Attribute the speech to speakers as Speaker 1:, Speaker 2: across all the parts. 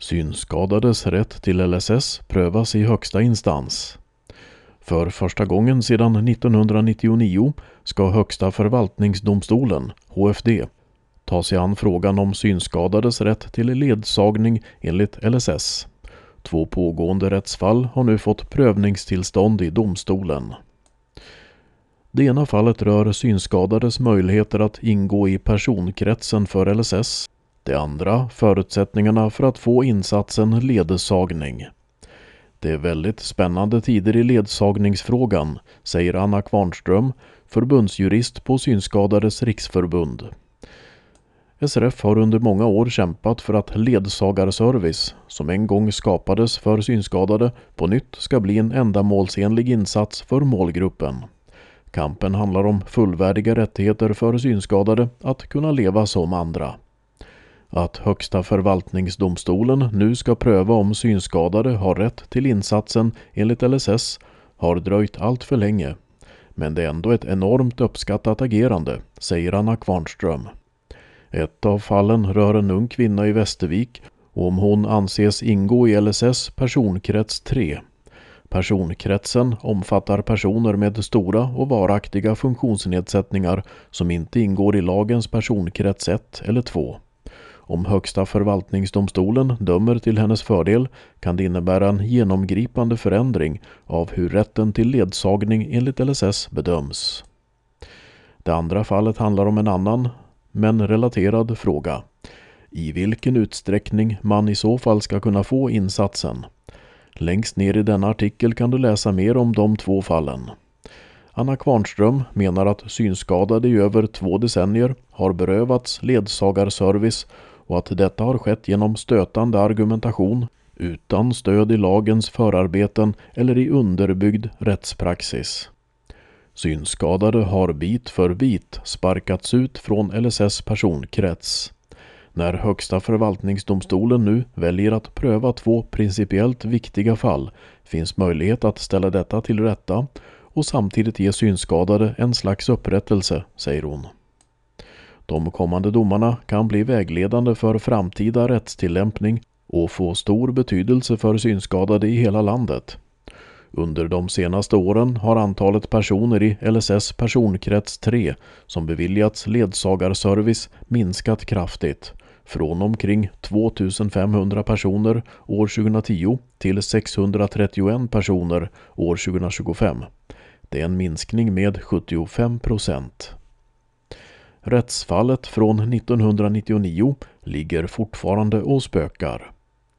Speaker 1: Synskadades rätt till LSS prövas i högsta instans. För första gången sedan 1999 ska Högsta förvaltningsdomstolen, HFD, ta sig an frågan om synskadades rätt till ledsagning enligt LSS. 2 pågående rättsfall har nu fått prövningstillstånd i domstolen. Det ena fallet rör synskadades möjligheter att ingå i personkretsen för LSS. Det andra förutsättningarna för att få insatsen ledsagning. Det är väldigt spännande tider i ledsagningsfrågan, säger Anna Kvarnström, förbundsjurist på Synskadades riksförbund. SRF har under många år kämpat för att ledsagarservice, som en gång skapades för synskadade, på nytt ska bli en ändamålsenlig insats för målgruppen. Kampen handlar om fullvärdiga rättigheter för synskadade att kunna leva som andra. Att Högsta förvaltningsdomstolen nu ska pröva om synskadade har rätt till insatsen enligt LSS har dröjt allt för länge. Men det är ändå ett enormt uppskattat agerande, säger Anna Kvarnström. Ett av fallen rör en ung kvinna i Västervik och om hon anses ingå i LSS personkrets 3. Personkretsen omfattar personer med stora och varaktiga funktionsnedsättningar som inte ingår i lagens personkrets 1 eller 2. Om Högsta förvaltningsdomstolen dömer till hennes fördel kan det innebära en genomgripande förändring av hur rätten till ledsagning enligt LSS bedöms. Det andra fallet handlar om en annan, men relaterad fråga. I vilken utsträckning man i så fall ska kunna få insatsen. Längst ner i denna artikel kan du läsa mer om de 2 fallen. Anna Kvarnström menar att synskadade i över 2 decennier har berövats ledsagarservice och att detta har skett genom stötande argumentation utan stöd i lagens förarbeten eller i underbyggd rättspraxis. Synskadade har bit för bit sparkats ut från LSS personkrets. När Högsta förvaltningsdomstolen nu väljer att pröva 2 principiellt viktiga fall finns möjlighet att ställa detta till rätta och samtidigt ge synskadade en slags upprättelse, säger hon. De kommande domarna kan bli vägledande för framtida rättstillämpning och få stor betydelse för synskadade i hela landet. Under de senaste åren har antalet personer i LSS personkrets 3 som beviljats ledsagarservice minskat kraftigt, från omkring 2500 personer år 2010 till 631 personer år 2025. Det är en minskning med 75%. Rättsfallet från 1999 ligger fortfarande och spökar.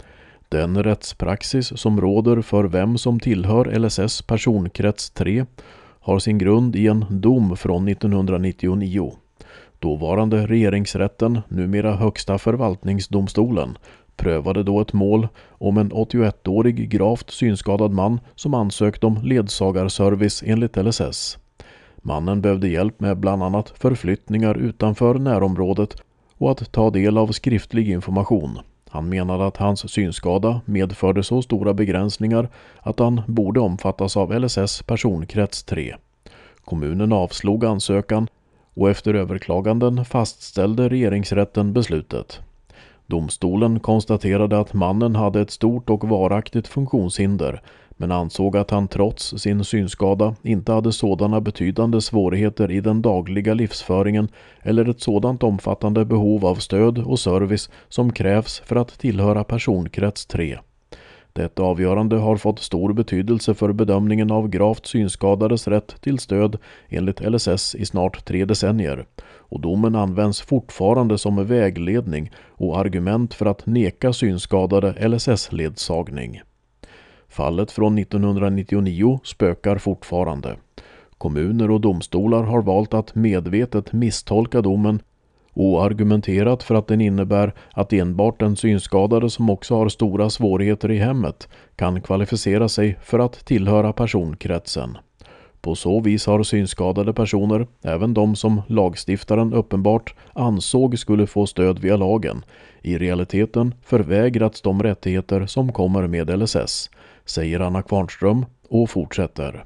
Speaker 1: Den rättspraxis som råder för vem som tillhör LSS personkrets 3 har sin grund i en dom från 1999. Dåvarande regeringsrätten, numera Högsta förvaltningsdomstolen, prövade då ett mål om en 81-årig gravt synskadad man som ansökt om ledsagarservice enligt LSS. Mannen behövde hjälp med bland annat förflyttningar utanför närområdet och att ta del av skriftlig information. Han menade att hans synskada medförde så stora begränsningar att han borde omfattas av LSS personkrets 3. Kommunen avslog ansökan och efter överklaganden fastställde regeringsrätten beslutet. Domstolen konstaterade att mannen hade ett stort och varaktigt funktionshinder men ansåg att han trots sin synskada inte hade sådana betydande svårigheter i den dagliga livsföringen eller ett sådant omfattande behov av stöd och service som krävs för att tillhöra personkrets 3. Detta avgörande har fått stor betydelse för bedömningen av gravt synskadades rätt till stöd enligt LSS i snart 3 decennier och domen används fortfarande som vägledning och argument för att neka synskadade LSS-ledsagning. Fallet från 1999 spökar fortfarande. Kommuner och domstolar har valt att medvetet misstolka domen och argumenterat för att den innebär att enbart en synskadade som också har stora svårigheter i hemmet kan kvalificera sig för att tillhöra personkretsen. På så vis har synskadade personer, även de som lagstiftaren uppenbart ansåg skulle få stöd via lagen, i realiteten förvägrats de rättigheter som kommer med LSS, säger Anna Kvarnström och fortsätter.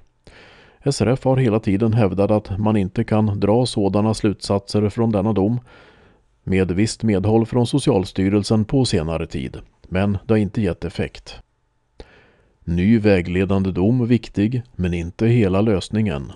Speaker 1: SRF har hela tiden hävdat att man inte kan dra sådana slutsatser från denna dom, med visst medhåll från Socialstyrelsen på senare tid. men det har inte gett effekt. Ny vägledande dom viktig, men inte hela lösningen.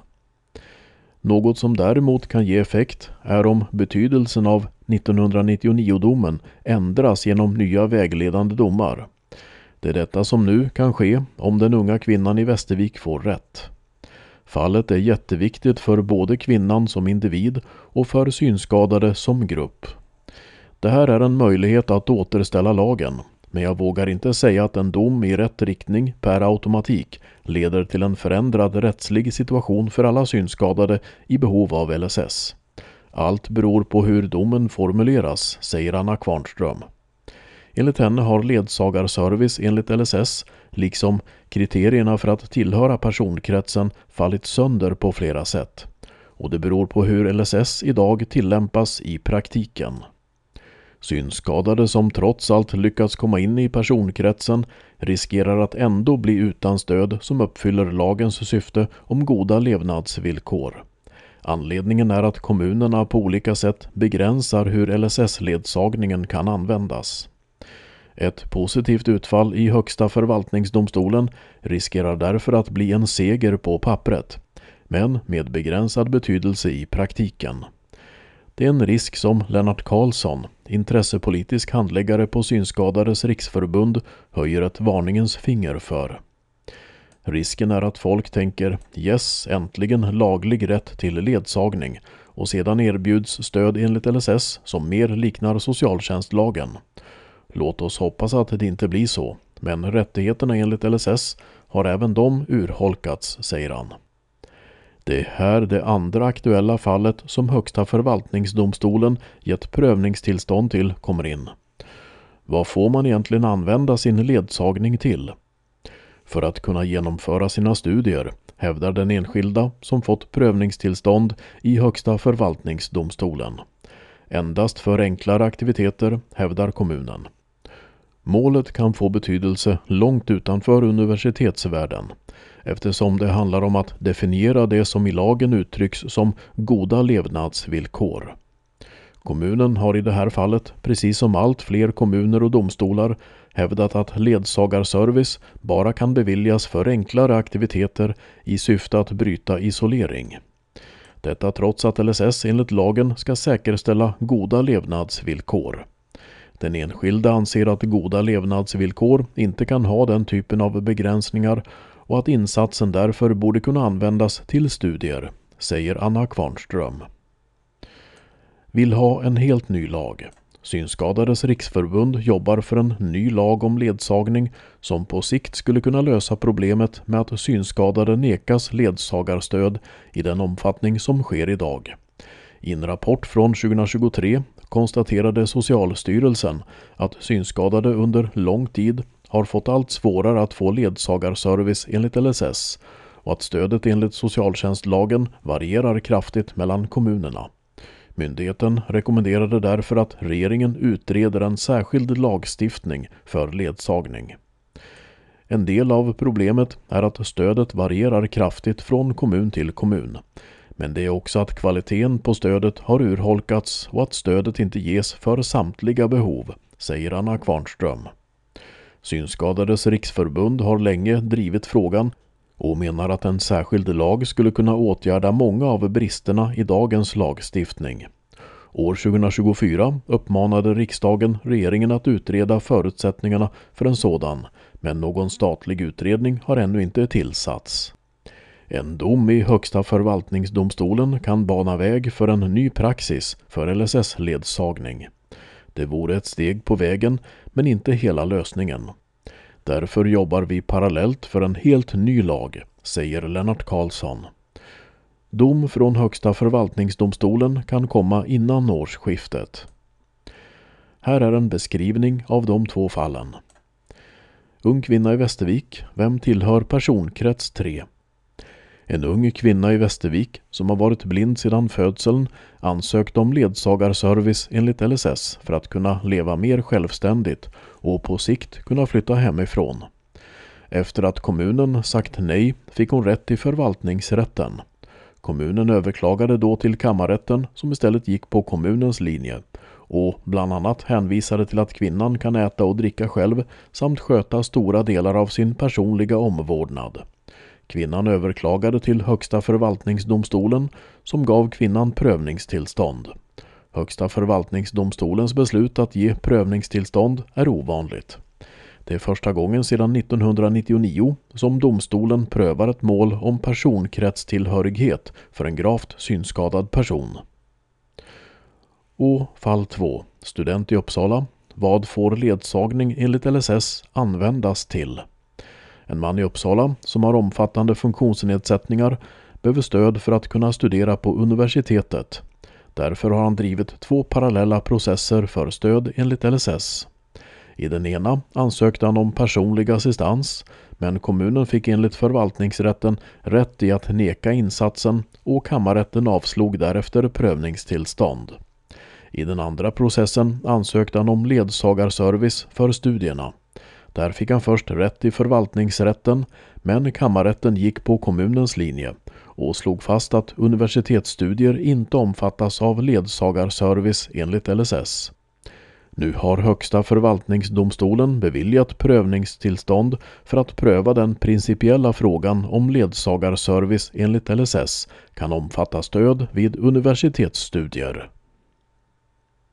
Speaker 1: Något som däremot kan ge effekt är om betydelsen av 1999-domen ändras genom nya vägledande domar. Det är detta som nu kan ske om den unga kvinnan i Västervik får rätt. Fallet är jätteviktigt för både kvinnan som individ och för synskadade som grupp. Det här är en möjlighet att återställa lagen, men jag vågar inte säga att en dom i rätt riktning per automatik leder till en förändrad rättslig situation för alla synskadade i behov av LSS. Allt beror på hur domen formuleras, säger Anna Kvarnström. Enligt henne har ledsagarservice enligt LSS, liksom kriterierna för att tillhöra personkretsen, fallit sönder på flera sätt. Och det beror på hur LSS idag tillämpas i praktiken. Synskadade som trots allt lyckats komma in i personkretsen riskerar att ändå bli utan stöd som uppfyller lagens syfte om goda levnadsvillkor. Anledningen är att kommunerna på olika sätt begränsar hur LSS-ledsagningen kan användas. Ett positivt utfall i Högsta förvaltningsdomstolen riskerar därför att bli en seger på pappret, men med begränsad betydelse i praktiken. Det är en risk som Lennart Karlsson, intressepolitisk handläggare på Synskadades riksförbund, höjer ett varningens finger för. Risken är att folk tänker yes, äntligen laglig rätt till ledsagning, och sedan erbjuds stöd enligt LSS som mer liknar socialtjänstlagen. Låt oss hoppas att det inte blir så, men rättigheterna enligt LSS har även de urholkats, säger han. Det är här det andra aktuella fallet som Högsta förvaltningsdomstolen gett prövningstillstånd till kommer in. Vad får man egentligen använda sin ledsagning till? För att kunna genomföra sina studier, hävdar den enskilda som fått prövningstillstånd i Högsta förvaltningsdomstolen. Endast för enklare aktiviteter, hävdar kommunen. Målet kan få betydelse långt utanför universitetsvärlden, eftersom det handlar om att definiera det som i lagen uttrycks som goda levnadsvillkor. Kommunen har i det här fallet, precis som allt fler kommuner och domstolar, hävdat att ledsagarservice bara kan beviljas för enklare aktiviteter i syfte att bryta isolering. Detta trots att LSS enligt lagen ska säkerställa goda levnadsvillkor. Den enskilda anser att goda levnadsvillkor inte kan ha den typen av begränsningar och att insatsen därför borde kunna användas till studier, säger Anna Kvarnström. Vill ha en helt ny lag. Synskadades riksförbund jobbar för en ny lag om ledsagning som på sikt skulle kunna lösa problemet med att synskadade nekas ledsagarstöd i den omfattning som sker idag. I en rapport från 2023 konstaterade Socialstyrelsen att synskadade under lång tid har fått allt svårare att få ledsagarservice enligt LSS och att stödet enligt socialtjänstlagen varierar kraftigt mellan kommunerna. Myndigheten rekommenderade därför att regeringen utreder en särskild lagstiftning för ledsagning. En del av problemet är att stödet varierar kraftigt från kommun till kommun. Men det är också att kvaliteten på stödet har urholkats och att stödet inte ges för samtliga behov, säger Anna Kvarnström. Synskadades riksförbund har länge drivit frågan och menar att en särskild lag skulle kunna åtgärda många av bristerna i dagens lagstiftning. År 2024 uppmanade riksdagen regeringen att utreda förutsättningarna för en sådan, men någon statlig utredning har ännu inte tillsatts. En dom i Högsta förvaltningsdomstolen kan bana väg för en ny praxis för LSS-ledsagning. Det vore ett steg på vägen, men inte hela lösningen. Därför jobbar vi parallellt för en helt ny lag, säger Lennart Karlsson. Dom från Högsta förvaltningsdomstolen kan komma innan årsskiftet. Här är en beskrivning av de två fallen. Ung kvinna i Västervik, vem tillhör personkrets 3? En ung kvinna i Västervik som har varit blind sedan födseln ansökte om ledsagarservice enligt LSS för att kunna leva mer självständigt och på sikt kunna flytta hemifrån. Efter att kommunen sagt nej fick hon rätt till förvaltningsrätten. Kommunen överklagade då till kammarrätten som istället gick på kommunens linje och bland annat hänvisade till att kvinnan kan äta och dricka själv samt sköta stora delar av sin personliga omvårdnad. Kvinnan överklagade till Högsta förvaltningsdomstolen som gav kvinnan prövningstillstånd. Högsta förvaltningsdomstolens beslut att ge prövningstillstånd är ovanligt. Det är första gången sedan 1999 som domstolen prövar ett mål om personkretstillhörighet för en gravt synskadad person. Och fall 2. Student i Uppsala. Vad får ledsagning enligt LSS användas till? En man i Uppsala som har omfattande funktionsnedsättningar behöver stöd för att kunna studera på universitetet. Därför har han drivit 2 parallella processer för stöd enligt LSS. I den ena ansökte han om personlig assistans, men kommunen fick enligt förvaltningsrätten rätt i att neka insatsen och kammarrätten avslog därefter prövningstillstånd. I den andra processen ansökte han om ledsagarservice för studierna. Där fick han först rätt i förvaltningsrätten, men kammarrätten gick på kommunens linje och slog fast att universitetsstudier inte omfattas av ledsagarservice enligt LSS. Nu har Högsta förvaltningsdomstolen beviljat prövningstillstånd för att pröva den principiella frågan om ledsagarservice enligt LSS kan omfatta stöd vid universitetsstudier.